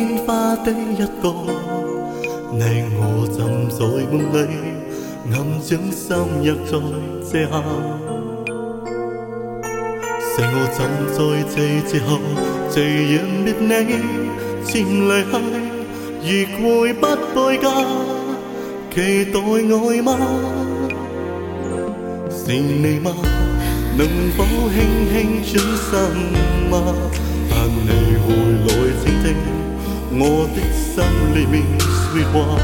煙花的一個，你我浸在夢裏，暗將心約在這刻。剩我怎在這之後，這樣別你漸離去，亦會不代價期待愛嗎？是你嗎？能否輕輕轉身嗎？盼你回來傾聽我的心裏面說話。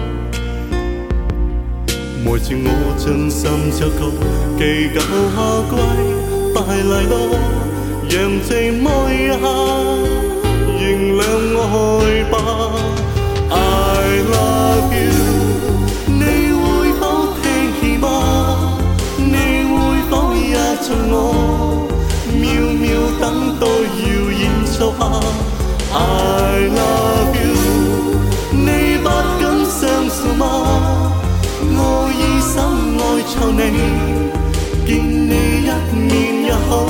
每次我將心抽曲，祈求下季帶嚟到，讓寂寞一下原諒愛吧。I love you， 你會否聽見嗎？你會否也像我秒秒等待要演奏下 I love you， 你不敢相信嗎？我以心愛唱你，見你一面也好，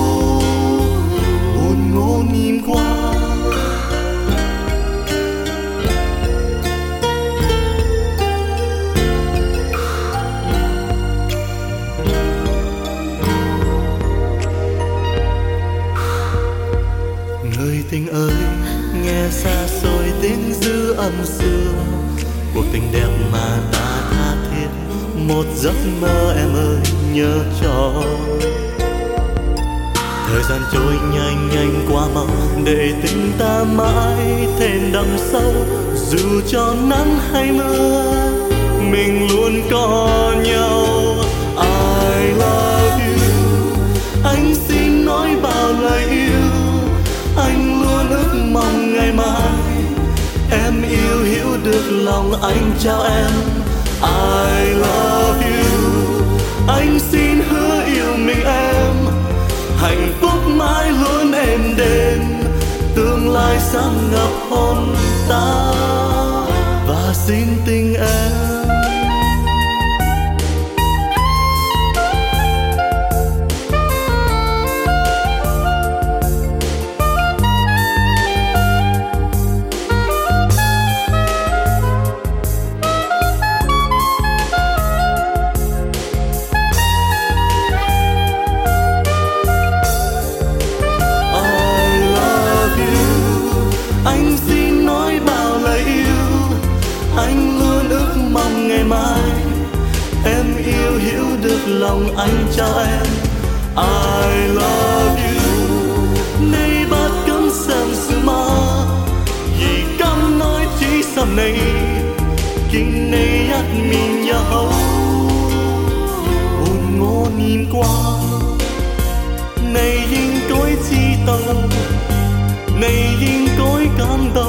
換我念掛。Người tình ơi, nghe xa xôi tiếng dư âm xưa, cuộc tình đẹp mà ta tha thiết, một giấc mơ em ơi nhớ cho. Thời gian trôi nhanh nhanh qua mau, để tình ta mãi thêm đậm sâu. Dù cho nắng hay mưa, mình luôn có nhau. I love you, anh xin nói bao lời yêu. Anh luôn ước mong ngày mai em yêu hiểu được lòng anh trao em. I love you, anh xin hứa yêu mình em. Hạnh phúc mãi luôn êm đềm, tương lai sáng ngập hôn ta và xin tình em. Anh xin nói bao lời yêu, anh luôn ước mong ngày mai em yêu hiểu được lòng anh trao em. I love you, nay bắt cấm sớm sự mơ, vì cấm nói chỉ sớm này, kinh này ắt mình nhau, hồn ngô nhìn qua, này yên cõi chi tàu. Này yên cõi cảm động.